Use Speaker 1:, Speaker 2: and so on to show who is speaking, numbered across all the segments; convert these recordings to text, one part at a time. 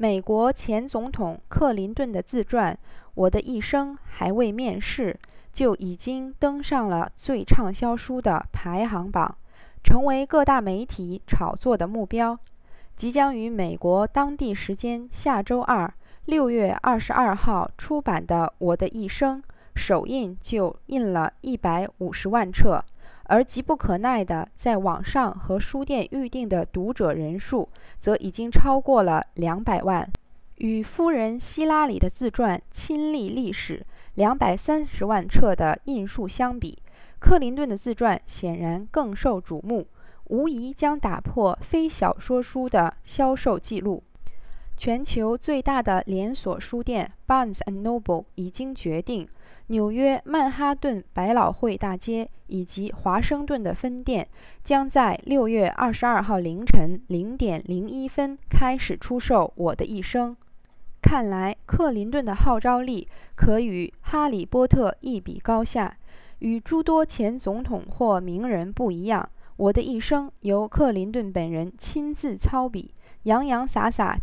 Speaker 1: 美国前总统克林顿的自传《我的一生》还未面世，就已经登上了最畅销书的排行榜，成为各大媒体炒作的目标。即将于美国当地时间下周二6月22号出版的《我的一生》，首印就印了150万册，而急不可耐的在网上和书店预订的读者人数则已经超过了200万。与夫人希拉里的自传《亲历历史》230万册的印数相比，克林顿的自传显然更受瞩目，无疑将打破非小说书的销售记录。全球最大的连锁书店 Barnes and Noble 已经决定，纽约曼哈顿百老汇大街以及华盛顿的分店将在6月22号凌晨0点01分开始出售《我的一生》。看来克林顿的号召力可与哈利波特一比高下。与诸多前总统或名人不一样，我的一生由克林顿本人亲自操笔，洋洋洒洒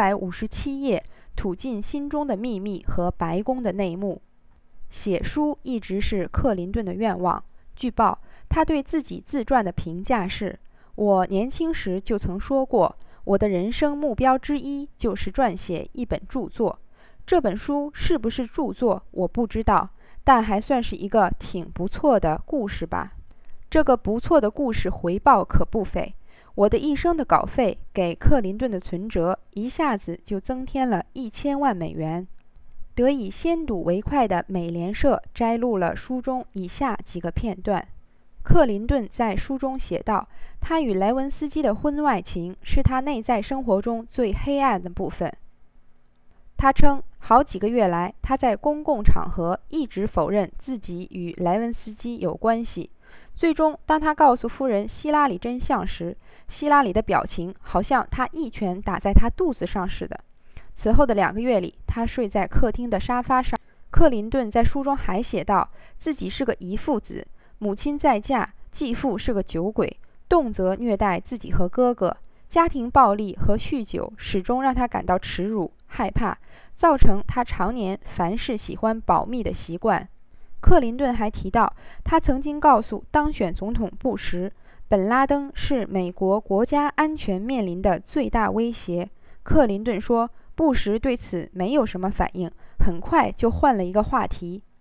Speaker 1: 957页，吐尽心中的秘密和白宫的内幕。写书一直是克林顿的愿望。据报，他对自己自传的评价是：我年轻时就曾说过，我的人生目标之一就是撰写一本著作。这本书是不是著作，我不知道，但还算是一个挺不错的故事吧。这个不错的故事回报可不菲。我的一生的稿费给克林顿的存折一下子就增添了1000万美元。得以先睹为快的美联社摘录了书中以下几个片段。克林顿在书中写道，他与莱文斯基的婚外情是他内在生活中最黑暗的部分。他称，好几个月来，他在公共场合一直否认自己与莱文斯基有关系。最终，当他告诉夫人希拉里真相时，希拉里的表情好像他一拳打在他肚子上似的。此后的2个月里，他睡在客厅的沙发上。克林顿在书中还写道，自己是个遗腹子，母亲再嫁，继父是个酒鬼，动辄虐待自己和哥哥。家庭暴力和酗酒始终让他感到耻辱、害怕，造成他常年凡事喜欢保密的习惯。克林顿还提到，他曾经告诉当选总统布什，本拉登是美国国家安全面临的最大威胁。克林顿说，布什对此没有什么反应，很快就换了一个话题。